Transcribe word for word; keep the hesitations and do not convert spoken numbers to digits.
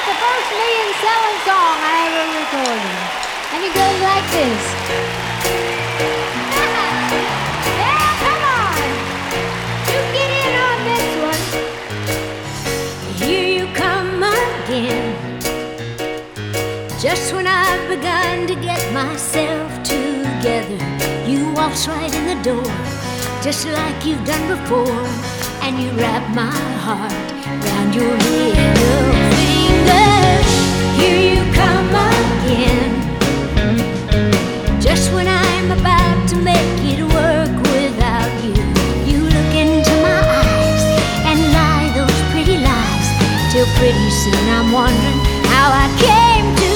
the first million-selling song I ever recorded. And it goes like this. Yeah, come on. You get in on this one. Here you come again. Just when I've begun to get myself together, you waltz right in the door, just like you've done before, and you wrap my heart round your little finger. Here you come again. Just when I'm about to make it work without you, you look into my eyes and lie those pretty lies, till pretty soon I'm wondering how I came to